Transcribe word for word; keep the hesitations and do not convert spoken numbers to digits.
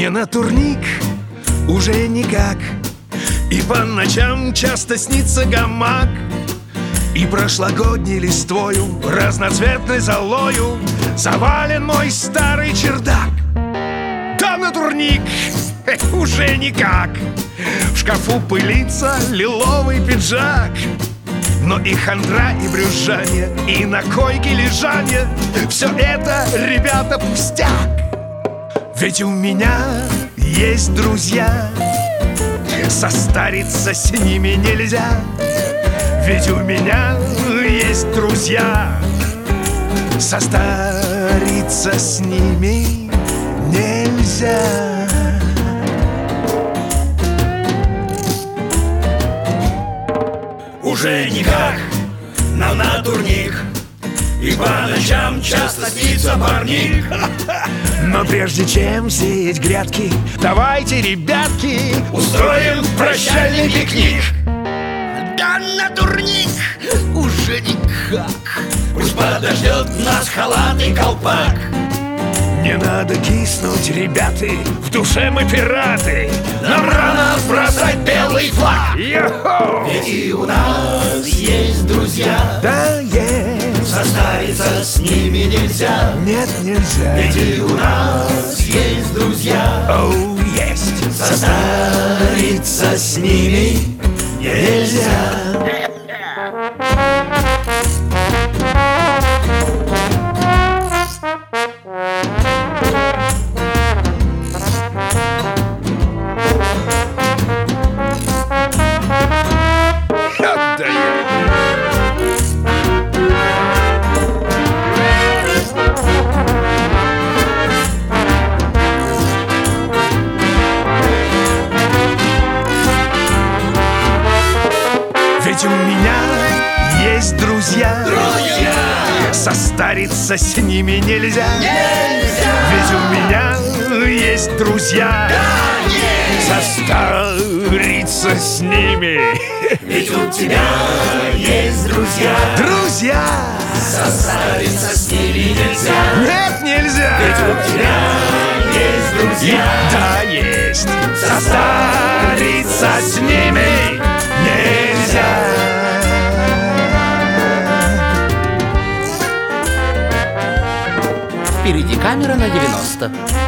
Не на турник, уже никак. И по ночам часто снится гамак. И прошлогодней листвою, разноцветной золою завален мой старый чердак. Да на турник уже никак. В шкафу пылится лиловый пиджак. Но и хандра, и брюзжание, и на койке лежание — все это, ребята, пустяк. Ведь у меня есть друзья, состариться с ними нельзя. Ведь у меня есть друзья, состариться с ними нельзя. Уже никак нам на турник, и по ночам часто снится парник. Но прежде чем сеять грядки, давайте, ребятки, устроим прощальный пикник. Да на турник уже никак. Пусть подождет нас халат и колпак. Не надо киснуть, ребята, в душе мы пираты. Нам рано бросать белый флаг. Йо-хо! Ведь и у нас есть друзья, Да есть, состариться с ними нельзя. нет, нельзя. Ведь и у нас есть друзья, Оу, есть, состариться с ними нельзя. Ведь у меня есть друзья, Друзья! состариться с ними нельзя. Нельзя! Ведь у меня есть друзья, состариться с ними. Ведь у тебя есть друзья, Друзья, состариться с ними нельзя. нет, нельзя. Ведь у тебя есть друзья, Да, есть, состариться с ними нельзя. Впереди камера на девяносто.